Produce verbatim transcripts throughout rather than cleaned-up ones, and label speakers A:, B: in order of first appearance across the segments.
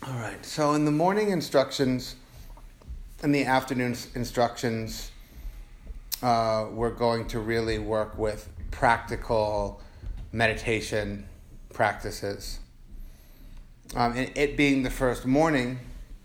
A: All right. So in the morning instructions, in the afternoon instructions, uh, we're going to really work with practical meditation practices. Um, and it being the first morning,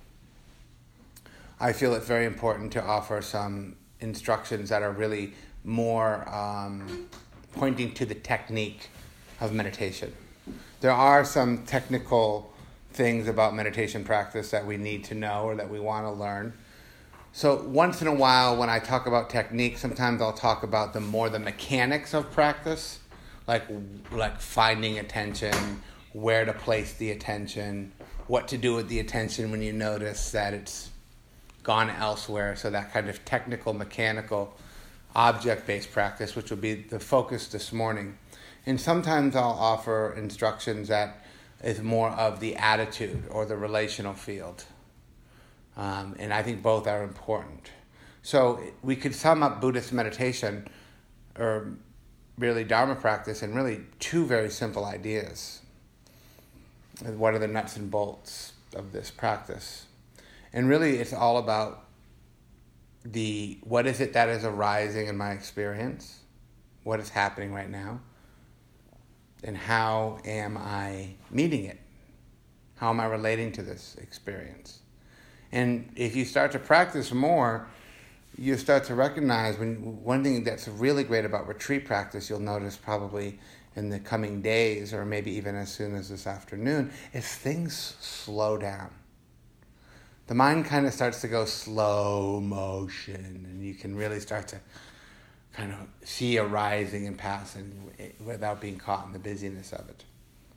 A: I feel it's very important to offer some instructions that are really more um, pointing to the technique of meditation. There are some technical things about meditation practice that we need to know or that we want to learn. So once in a while when I talk about technique, sometimes I'll talk about the more the mechanics of practice, like like finding attention, where to place the attention, what to do with the attention when you notice that it's gone elsewhere. So that kind of technical, mechanical, object-based practice, which will be the focus this morning. And sometimes I'll offer instructions that is more of the attitude or the relational field. Um, and I think both are important. So we could sum up Buddhist meditation, or really Dharma practice, in really two very simple ideas. What are the nuts and bolts of this practice? And really it's all about the what is it that is arising in my experience? What is happening right now? And how am I meeting it? How am I relating to this experience? And if you start to practice more, you start to recognize when one thing that's really great about retreat practice, you'll notice probably in the coming days, or maybe even as soon as this afternoon, is things slow down. The mind kind of starts to go slow motion, and you can really start to kind of see arising and passing without being caught in the busyness of it.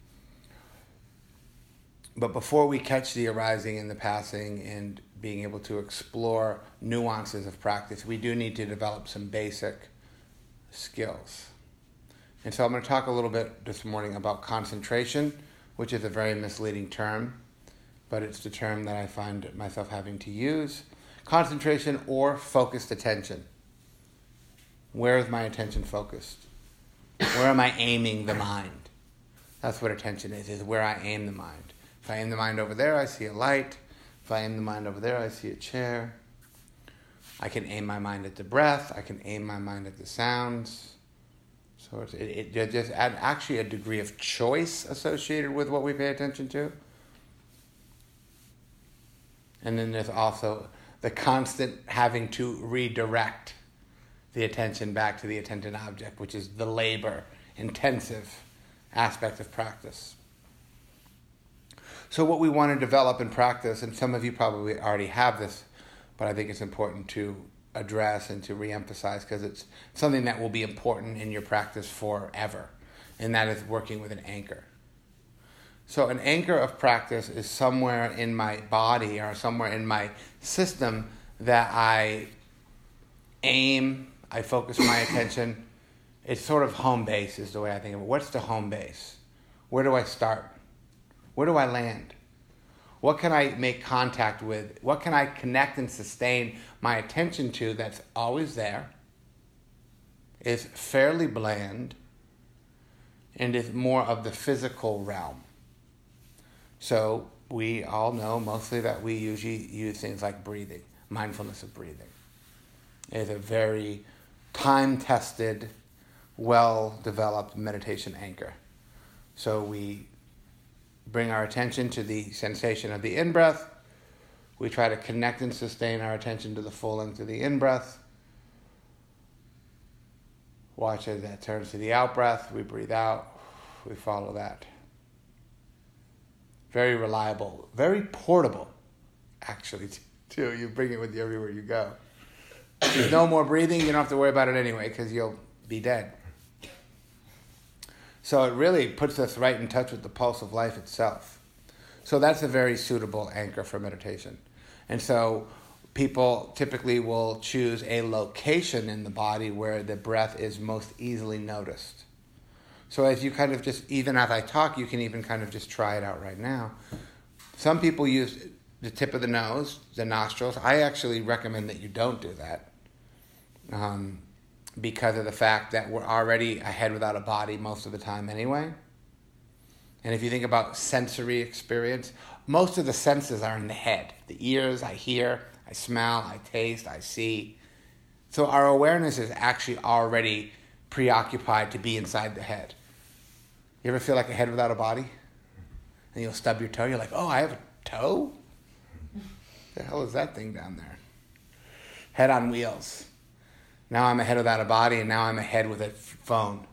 A: But before we catch the arising and the passing and being able to explore nuances of practice, we do need to develop some basic skills. And so I'm going to talk a little bit this morning about concentration, which is a very misleading term, but it's the term that I find myself having to use. Concentration or focused attention. Where is my attention focused? Where am I aiming the mind? That's what attention is, is where I aim the mind. If I aim the mind over there, I see a light. If I aim the mind over there, I see a chair. I can aim my mind at the breath. I can aim my mind at the sounds. So it's, it, it just add actually a degree of choice associated with what we pay attention to. And then there's also the constant having to redirect the attention back to the attention object, which is the labor-intensive aspect of practice. So what we want to develop in practice, and some of you probably already have this, but I think it's important to address and to reemphasize because it's something that will be important in your practice forever, and that is working with an anchor. So an anchor of practice is somewhere in my body or somewhere in my system that I aim, I focus my attention. It's sort of home base is the way I think of it. What's the home base? Where do I start? Where do I land? What can I make contact with? What can I connect and sustain my attention to that's always there, is fairly bland, and is more of the physical realm? So we all know mostly that we usually use things like breathing, mindfulness of breathing. It's a very time-tested, well-developed meditation anchor. So we bring our attention to the sensation of the in-breath. We try to connect and sustain our attention to the full length of the in-breath. Watch as that turns to the out-breath. We breathe out. We follow that. Very reliable, very portable, actually, too. You bring it with you everywhere you go. If there's no more breathing, you don't have to worry about it anyway because you'll be dead. So it really puts us right in touch with the pulse of life itself. So that's a very suitable anchor for meditation. And so people typically will choose a location in the body where the breath is most easily noticed. So as you kind of just, even as I talk, you can even kind of just try it out right now. Some people use the tip of the nose, the nostrils. I actually recommend that you don't do that um, because of the fact that we're already a head without a body most of the time anyway. And if you think about sensory experience, most of the senses are in the head. The ears, I hear, I smell, I taste, I see. So our awareness is actually already preoccupied to be inside the head. You ever feel like a head without a body? And you'll stub your toe, you're like, oh, I have a toe? The hell is that thing down there? Head on wheels. Now I'm a head without a body, and now I'm a head with a phone.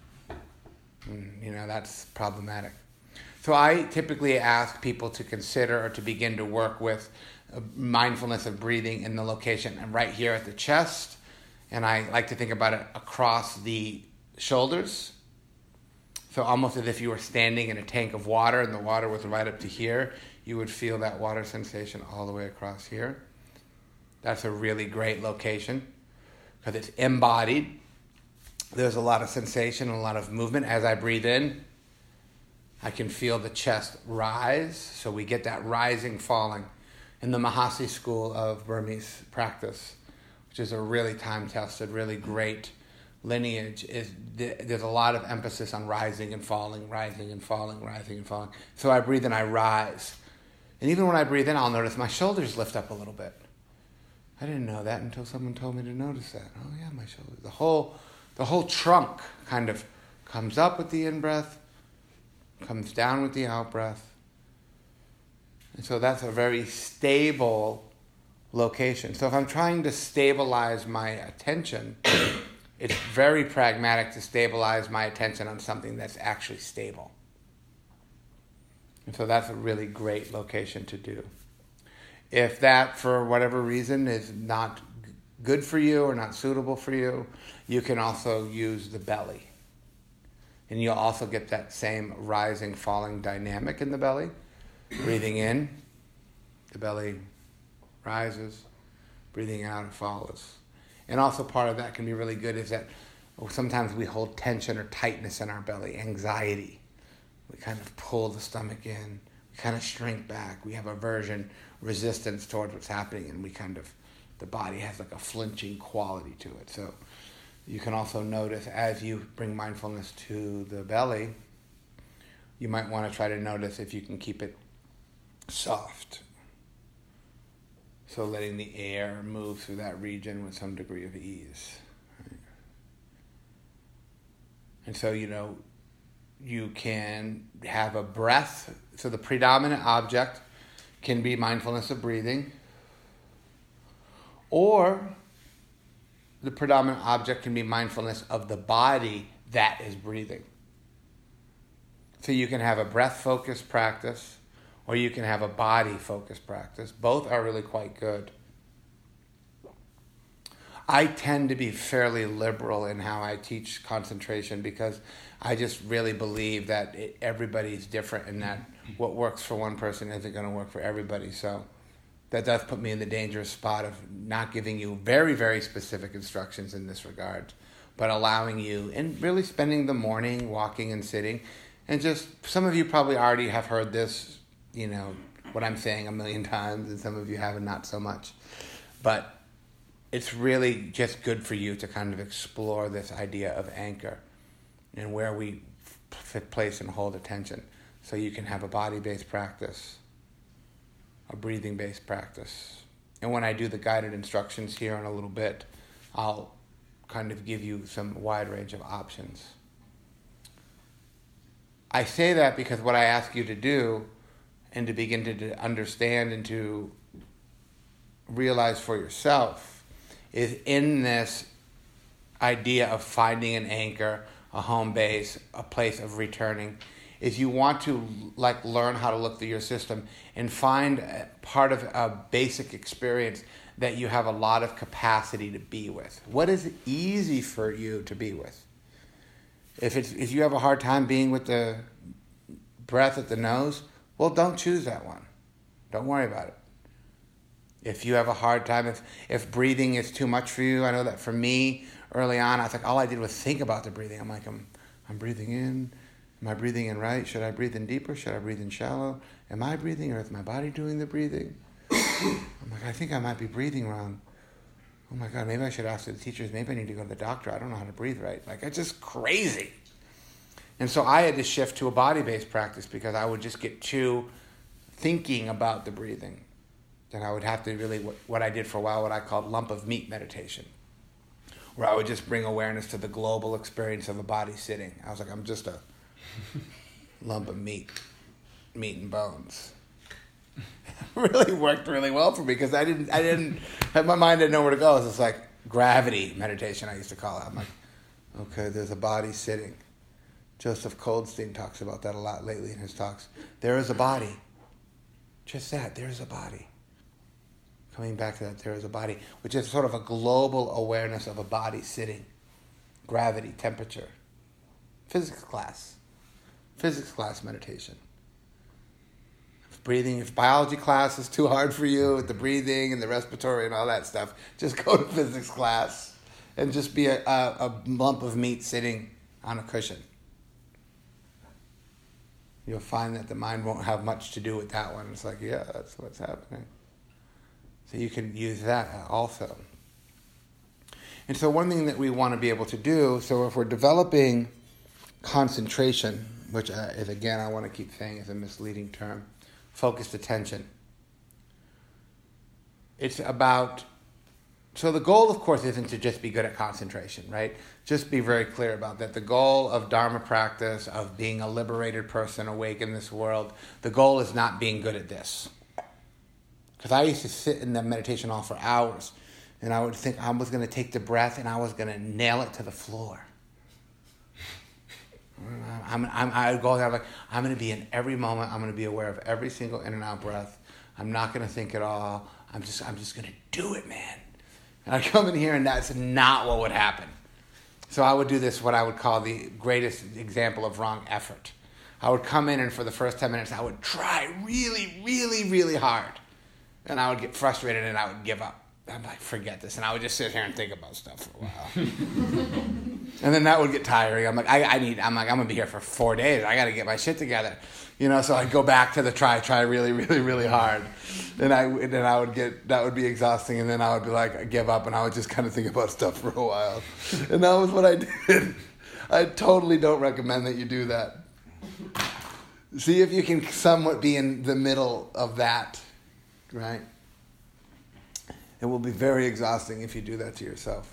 A: And, you know, that's problematic. So I typically ask people to consider or to begin to work with mindfulness of breathing in the location and right here at the chest. And I like to think about it across the shoulders. So almost as if you were standing in a tank of water and the water was right up to here, you would feel that water sensation all the way across here. That's a really great location because it's embodied. There's a lot of sensation and a lot of movement. As I breathe in, I can feel the chest rise. So we get that rising, falling. In the Mahasi school of Burmese practice, which is a really time-tested, really great lineage, is there's a lot of emphasis on rising and falling, rising and falling, rising and falling. So I breathe in, I rise. And even when I breathe in, I'll notice my shoulders lift up a little bit. I didn't know that until someone told me to notice that. Oh yeah, my shoulders. The whole, the whole trunk kind of comes up with the in-breath, comes down with the out-breath. And so that's a very stable location. So if I'm trying to stabilize my attention, it's very pragmatic to stabilize my attention on something that's actually stable. And so that's a really great location to do. If that, for whatever reason, is not good for you or not suitable for you, you can also use the belly. And you'll also get that same rising, falling dynamic in the belly. Breathing in, the belly rises. Breathing out, it follows. And also part of that can be really good is that sometimes we hold tension or tightness in our belly, anxiety. We kind of pull the stomach in. We kind of shrink back. We have aversion, resistance towards what's happening, and we kind of, the body has like a flinching quality to it. So you can also notice as you bring mindfulness to the belly, you might want to try to notice if you can keep it soft. So letting the air move through that region with some degree of ease. Right? And so, you know, you can have a breath. So the predominant object can be mindfulness of breathing, or the predominant object can be mindfulness of the body that is breathing. So you can have a breath-focused practice, or you can have a body-focused practice. Both are really quite good. I tend to be fairly liberal in how I teach concentration because I just really believe that it, everybody's different and that what works for one person isn't going to work for everybody. So that does put me in the dangerous spot of not giving you very, very specific instructions in this regard, but allowing you, and really spending the morning walking and sitting. And just, some of you probably already have heard this, you know, what I'm saying a million times, and some of you haven't, not so much. But it's really just good for you to kind of explore this idea of anchor and where we f- place and hold attention. So you can have a body-based practice, a breathing-based practice. And when I do the guided instructions here in a little bit, I'll kind of give you some wide range of options. I say that because what I ask you to do and to begin to, to understand and to realize for yourself is in this idea of finding an anchor, a home base, a place of returning, is you want to like learn how to look through your system and find part of a basic experience that you have a lot of capacity to be with. What is easy for you to be with? If it's if you have a hard time being with the breath at the nose, well, don't choose that one. Don't worry about it. If you have a hard time, if, if breathing is too much for you, I know that for me, early on, I was like, all I did was think about the breathing. I'm like, I'm, I'm breathing in. Am I breathing in right? Should I breathe in deeper? Should I breathe in shallow? Am I breathing or is my body doing the breathing? I'm like, I think I might be breathing wrong. Oh my God, maybe I should ask the teachers. Maybe I need to go to the doctor. I don't know how to breathe right. Like, it's just crazy. And so I had to shift to a body-based practice because I would just get too thinking about the breathing. Then I would have to really, what, what I did for a while, what I called lump of meat meditation, where I would just bring awareness to the global experience of a body sitting. I was like, I'm just a lump of meat, meat and bones. It really worked really well for me because I didn't, I didn't, my mind didn't know where to go. So it's like gravity meditation, I used to call it. I'm like, okay, there's a body sitting. Joseph Goldstein talks about that a lot lately in his talks. There is a body. Just that, there is a body. Coming back to that, there is a body, which is sort of a global awareness of a body sitting. Gravity, temperature. Physics class. Physics class meditation. If breathing, if biology class is too hard for you, with the breathing and the respiratory and all that stuff, just go to physics class and just be a, a, a lump of meat sitting on a cushion. You'll find that the mind won't have much to do with that one. It's like, yeah, that's what's happening. So you can use that also. And so one thing that we want to be able to do, so if we're developing concentration, which uh, is, again, I want to keep saying is a misleading term, focused attention. It's about, so the goal, of course, isn't to just be good at concentration, right? Just be very clear about that. The goal of Dharma practice, of being a liberated person awake in this world, the goal is not being good at this. Because I used to sit in the meditation hall for hours, and I would think I was going to take the breath and I was going to nail it to the floor. I'm, I'm, I would go there, I'm like, I'm going to be in every moment, I'm going to be aware of every single in and out breath. I'm not going to think at all. I'm just, I'm just going to do it, man. And I come in here, and that's not what would happen. So I would do this, what I would call the greatest example of wrong effort. I would come in, and for the first ten minutes, I would try really, really, really hard. And I would get frustrated, and I would give up. I'm like, forget this. And I would just sit here and think about stuff for a while. And then that would get tiring. I'm like, I, I need, I'm like, I'm going to be here for four days. I got to get my shit together. You know, so I'd go back to the try, try really, really, really hard. And I, and then I would get, that would be exhausting. And then I would be like, I give up, and I would just kind of think about stuff for a while. And that was what I did. I totally don't recommend that you do that. See if you can somewhat be in the middle of that, right? It will be very exhausting if you do that to yourself.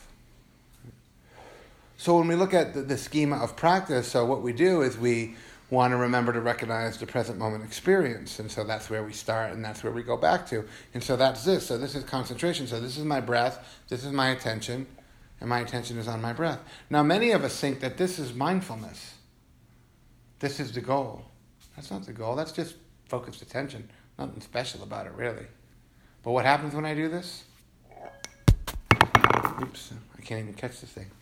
A: So when we look at the, the schema of practice, so what we do is we want to remember to recognize the present moment experience. And so that's where we start, and that's where we go back to. And so that's this. So this is concentration. So this is my breath. This is my attention. And my attention is on my breath. Now, many of us think that this is mindfulness. This is the goal. That's not the goal. That's just focused attention. Nothing special about it, really. But what happens when I do this? Oops, I can't even catch this thing.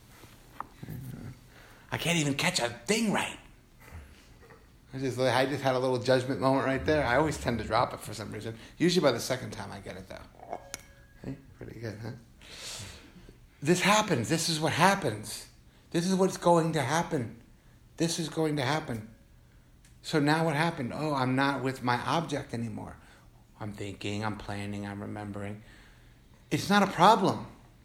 A: I can't even catch a thing right. I just, I just had a little judgment moment right there. I always tend to drop it for some reason. Usually by the second time I get it, though. Okay, pretty good, huh? This happens. This is what happens. This is what's going to happen. This is going to happen. So now what happened? Oh, I'm not with my object anymore. I'm thinking, I'm planning, I'm remembering. It's not a problem.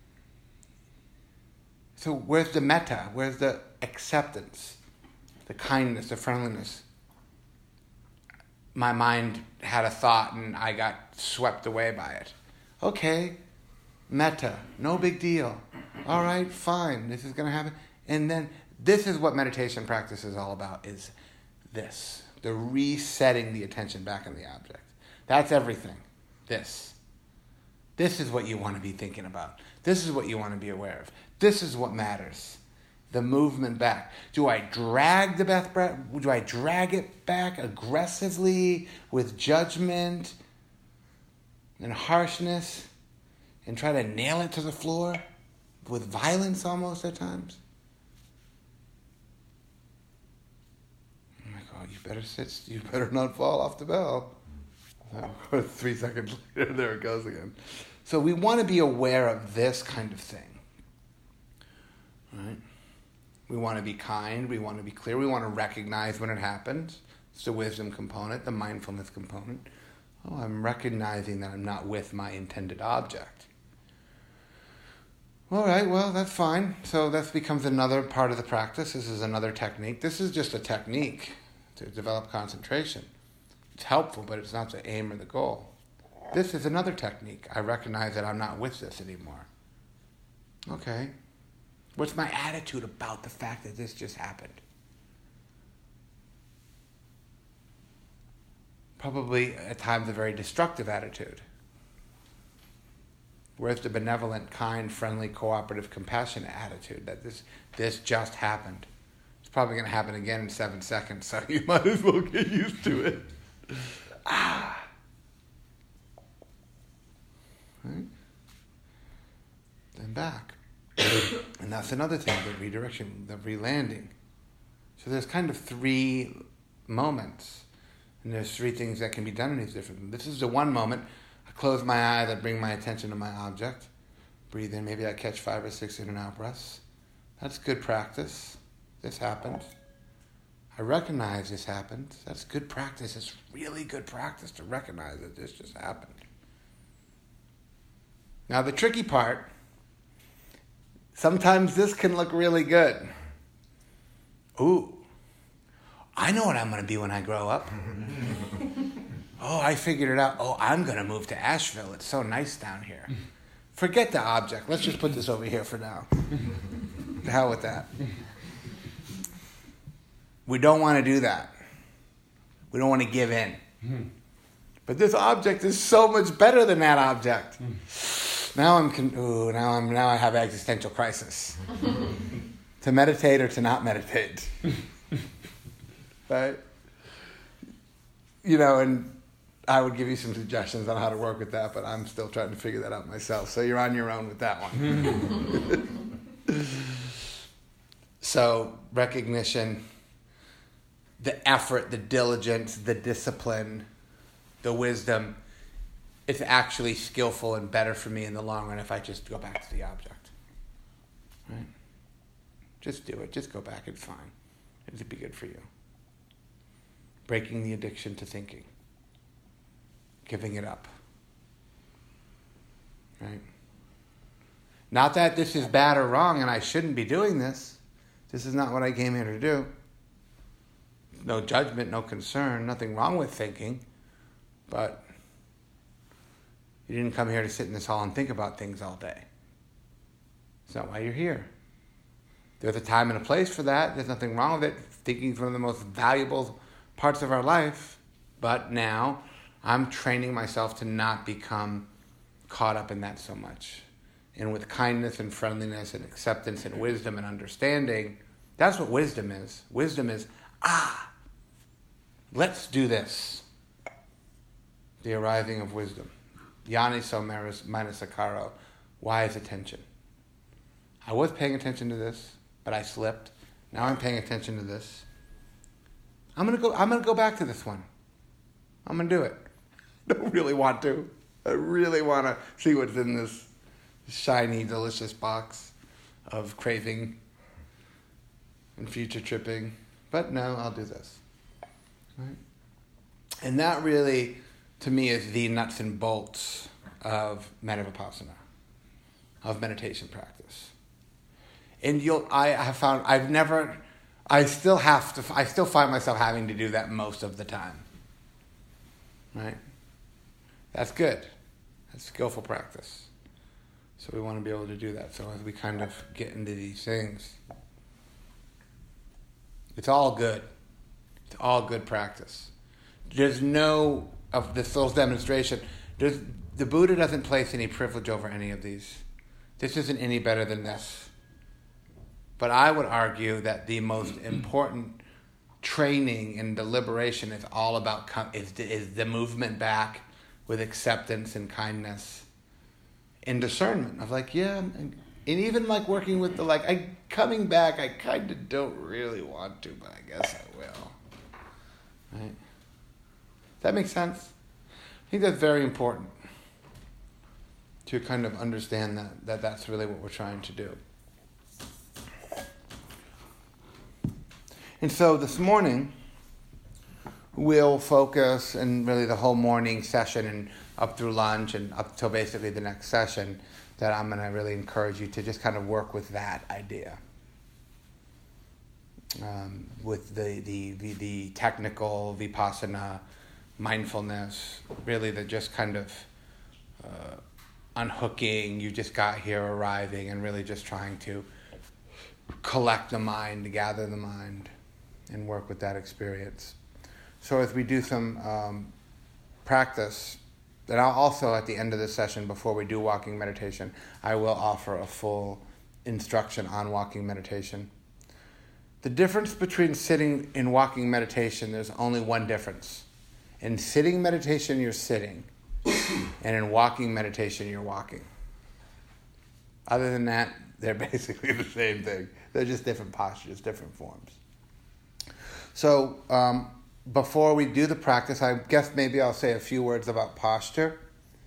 A: So where's the metta? Where's the acceptance? The kindness, the friendliness? My mind had a thought and I got swept away by it. Okay, metta, no big deal. All right, fine, this is going to happen. And then this is what meditation practice is all about, is this. The resetting the attention back on the object. That's everything. This. This is what you want to be thinking about. This is what you want to be aware of. This is what matters. The movement back. Do I drag the breath back? Do I drag it back aggressively with judgment and harshness and try to nail it to the floor with violence almost at times? Oh my God, you better sit, you better not fall off the bell. Three seconds later, there it goes again. So we want to be aware of this kind of thing. Right? We want to be kind. We want to be clear. We want to recognize when it happens. It's the wisdom component, the mindfulness component. Oh, I'm recognizing that I'm not with my intended object. All right, well, that's fine. So that becomes another part of the practice. This is another technique. This is just a technique to develop concentration. It's helpful, but it's not the aim or the goal. This is another technique. I recognize that I'm not with this anymore. Okay. What's my attitude about the fact that this just happened? Probably at times a very destructive attitude. Where's the benevolent, kind, friendly, cooperative, compassionate attitude that this this just happened? It's probably going to happen again in seven seconds, so you might as well get used to it. Ah. Right? Then back. And that's another thing, the redirection, the relanding. So there's kind of three moments. And there's three things that can be done in these different... This is the one moment. I close my eyes, I bring my attention to my object. Breathe in, maybe I catch five or six in and out breaths. That's good practice. This happened. I recognize this happened. That's good practice. It's really good practice to recognize that this just happened. Now the tricky part, sometimes this can look really good. Ooh, I know what I'm going to be when I grow up. Oh, I figured it out. Oh, I'm going to move to Asheville. It's so nice down here. Forget the object. Let's just put this over here for now. The hell with that. We don't want to do that. We don't want to give in. But this object is so much better than that object. Now I'm con- ooh, now I'm now I have existential crisis. To meditate or to not meditate. Right? You know, and I would give you some suggestions on how to work with that, but I'm still trying to figure that out myself. So you're on your own with that one. So recognition, the effort, the diligence, the discipline, the wisdom, it's actually skillful and better for me in the long run if I just go back to the object. Right? Just do it. Just go back. It's fine. It'd be good for you. Breaking the addiction to thinking. Giving it up. Right? Not that this is bad or wrong and I shouldn't be doing this. This is not what I came here to do. No judgment, no concern, nothing wrong with thinking. But you didn't come here to sit in this hall and think about things all day. That's not why you're here. There's a time and a place for that. There's nothing wrong with it. Thinking is one of the most valuable parts of our life. But now I'm training myself to not become caught up in that so much. And with kindness and friendliness and acceptance and wisdom and understanding, that's what wisdom is. Wisdom is, ah, let's do this. The arising of wisdom. Yaniso manasakaro, wise attention. I was paying attention to this, but I slipped. Now I'm paying attention to this. I'm gonna go. I'm gonna go back to this one. I'm gonna do it. I don't really want to. I really want to see what's in this shiny, delicious box of craving and future tripping. But no, I'll do this. Right? And that really, to me, is the nuts and bolts of metta vipassana, of meditation practice. And you'll, I have found, I've never, I still have to, I still find myself having to do that most of the time. Right? That's good. That's skillful practice. So we want to be able to do that. So as we kind of get into these things, it's all good. It's all good practice. There's no, of this little demonstration, there's, the Buddha doesn't place any privilege over any of these. This isn't any better than this. But I would argue that the most important training and deliberation is all about, is the, is the movement back with acceptance and kindness and discernment of like, yeah, and, and even like working with the, like, I coming back, I kind of don't really want to, but I guess I will. Right? Does that make sense? I think that's very important to kind of understand that, that that's really what we're trying to do. And so this morning, we'll focus, and really the whole morning session and up through lunch and up till basically the next session, that I'm going to really encourage you to just kind of work with that idea. Um, with the, the, the, the technical vipassana, mindfulness, really the just kind of uh, unhooking, you just got here, arriving, and really just trying to collect the mind, gather the mind, and work with that experience. So as we do some um, practice, then I'll also at the end of the session, before we do walking meditation, I will offer a full instruction on walking meditation. The difference between sitting and walking meditation, there's only one difference. In sitting meditation, you're sitting. And in walking meditation, you're walking. Other than that, they're basically the same thing. They're just different postures, different forms. So um, before we do the practice, I guess maybe I'll say a few words about posture.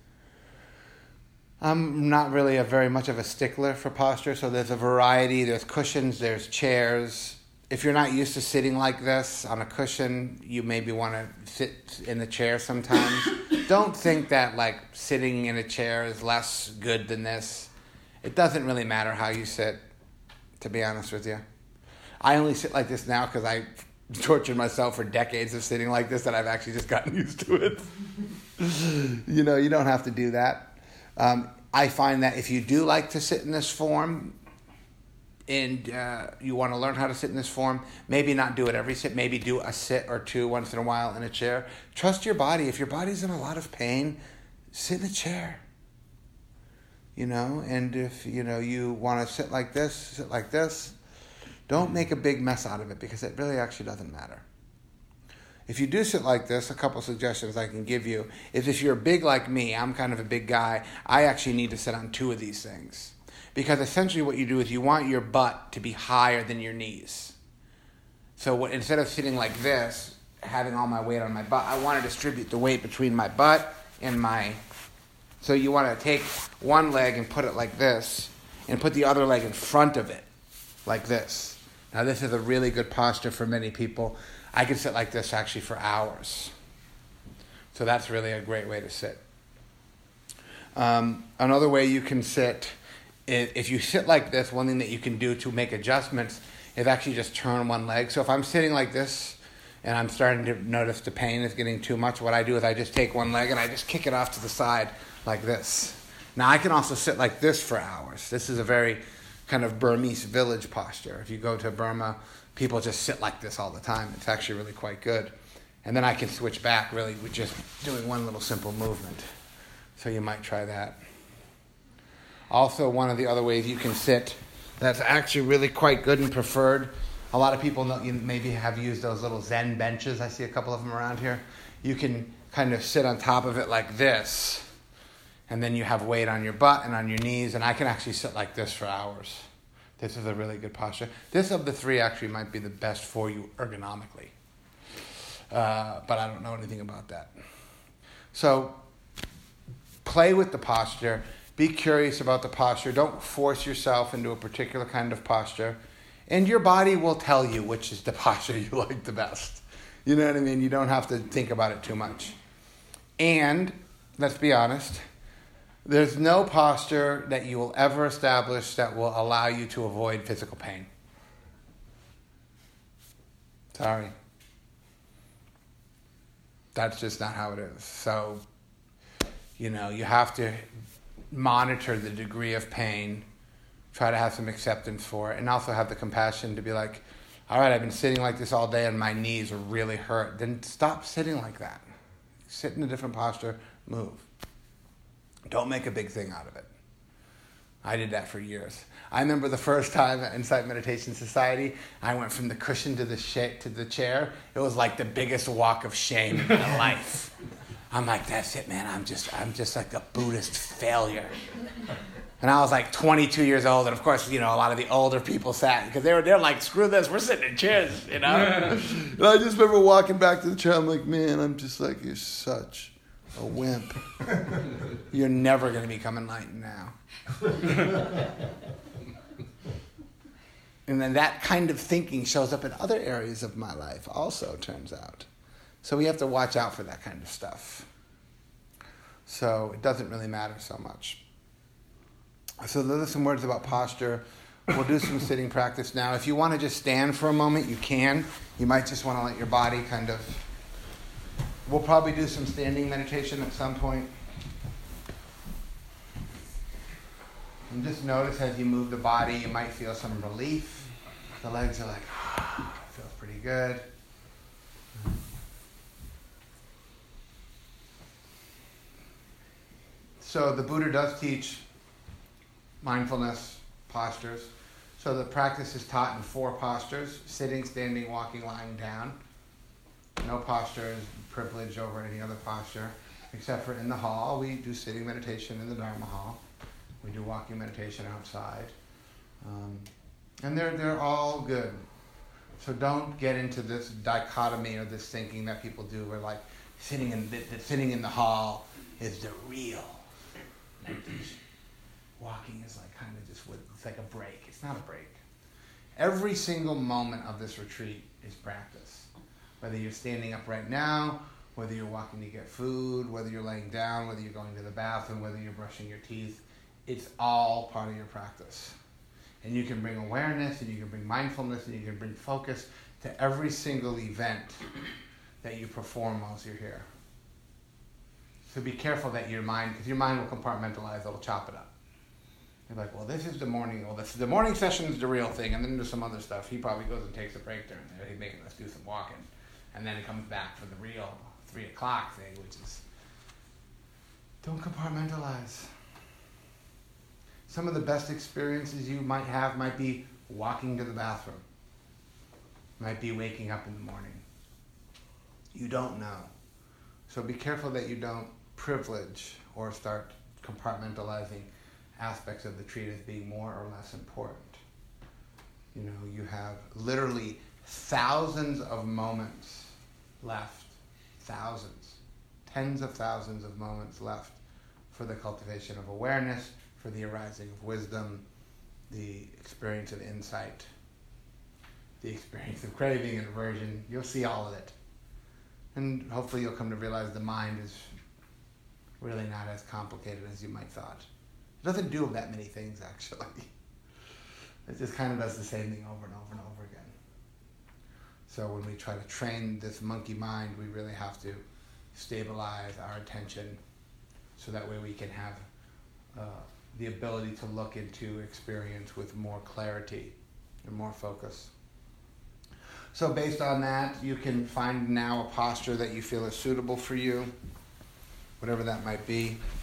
A: I'm not really a very much of a stickler for posture, so there's a variety. There's cushions, there's chairs. If you're not used to sitting like this on a cushion, you maybe want to sit in a chair sometimes. Don't think that like sitting in a chair is less good than this. It doesn't really matter how you sit, to be honest with you. I only sit like this now because I tortured myself for decades of sitting like this, and I've actually just gotten used to it. You know, you don't have to do that. Um, I find that if you do like to sit in this form, and uh, you want to learn how to sit in this form, maybe not do it every sit, maybe do a sit or two once in a while in a chair. Trust your body. If your body's in a lot of pain, sit in a chair. You know, and if, you know, you want to sit like this, sit like this. Don't make a big mess out of it because it really actually doesn't matter. If you do sit like this, a couple suggestions I can give you is if you're big like me, I'm kind of a big guy, I actually need to sit on two of these things. Because essentially what you do is you want your butt to be higher than your knees. So what, instead of sitting like this, having all my weight on my butt, I want to distribute the weight between my butt and my... So you want to take one leg and put it like this, and put the other leg in front of it, like this. Now this is a really good posture for many people. I can sit like this actually for hours. So that's really a great way to sit. Um, another way you can sit... If you sit like this, one thing that you can do to make adjustments is actually just turn one leg. So if I'm sitting like this and I'm starting to notice the pain is getting too much, what I do is I just take one leg and I just kick it off to the side like this. Now I can also sit like this for hours. This is a very kind of Burmese village posture. If you go to Burma, people just sit like this all the time. It's actually really quite good. And then I can switch back really with just doing one little simple movement. So you might try that. Also, one of the other ways you can sit that's actually really quite good and preferred. A lot of people know, you maybe have used those little Zen benches. I see a couple of them around here. You can kind of sit on top of it like this, and then you have weight on your butt and on your knees, and I can actually sit like this for hours. This is a really good posture. This of the three actually might be the best for you ergonomically, uh, but I don't know anything about that. So play with the posture. Be curious about the posture. Don't force yourself into a particular kind of posture. And your body will tell you which is the posture you like the best. You know what I mean? You don't have to think about it too much. And, let's be honest, there's no posture that you will ever establish that will allow you to avoid physical pain. Sorry. That's just not how it is. So, you know, you have to monitor the degree of pain, try to have some acceptance for it, and also have the compassion to be like, all right, I've been sitting like this all day and my knees really hurt. Then stop sitting like that. Sit in a different posture, move. Don't make a big thing out of it. I did that for years. I remember the first time at Insight Meditation Society, I went from the cushion to the sh- to the chair. It was like the biggest walk of shame in my life. I'm like, that's it, man. I'm just, I'm just like a Buddhist failure. And I was like twenty-two years old, and of course, you know, a lot of the older people sat because they were, they're like, screw this, we're sitting in chairs, you know. And I just remember walking back to the chair. I'm like, man, I'm just like, you're such a wimp. You're never going to become enlightened now. And then that kind of thinking shows up in other areas of my life also, turns out. So we have to watch out for that kind of stuff. So it doesn't really matter so much. So those are some words about posture. We'll do some sitting practice now. If you want to just stand for a moment, you can. You might just want to let your body kind of... We'll probably do some standing meditation at some point. And just notice as you move the body, you might feel some relief. The legs are like, ah, feels pretty good. So the Buddha does teach mindfulness postures. So the practice is taught in four postures: sitting, standing, walking, lying down. No posture is privilege over any other posture, except for in the hall. We do sitting meditation in the Dharma hall. We do walking meditation outside. Um, and they're, they're all good. So don't get into this dichotomy or this thinking that people do where like sitting in the, the, sitting in the hall is the real meditation. Walking is like kind of just with, it's like a break. It's not a break. Every single moment of this retreat is practice. Whether you're standing up right now, whether you're walking to get food, whether you're laying down, whether you're going to the bathroom, whether you're brushing your teeth, it's all part of your practice. And you can bring awareness, and you can bring mindfulness, and you can bring focus to every single event that you perform while you're here. So be careful that your mind, because your mind will compartmentalize, it'll chop it up. You're like, well, this is the morning, well, this, the morning session is the real thing, and then there's some other stuff. He probably goes and takes a break during there. He's making us do some walking. And then he comes back for the real three o'clock thing, which is, don't compartmentalize. Some of the best experiences you might have might be walking to the bathroom. Might be waking up in the morning. You don't know. So be careful that you don't privilege or start compartmentalizing aspects of the retreat as being more or less important. You know, you have literally thousands of moments left. Thousands. Tens of thousands of moments left for the cultivation of awareness, for the arising of wisdom, the experience of insight, the experience of craving and aversion. You'll see all of it. And hopefully you'll come to realize the mind is really not as complicated as you might thought. It doesn't do that many things, actually. It just kind of does the same thing over and over and over again. So when we try to train this monkey mind, we really have to stabilize our attention so that way we can have uh, the ability to look into experience with more clarity and more focus. So based on that, you can find now a posture that you feel is suitable for you, whatever that might be.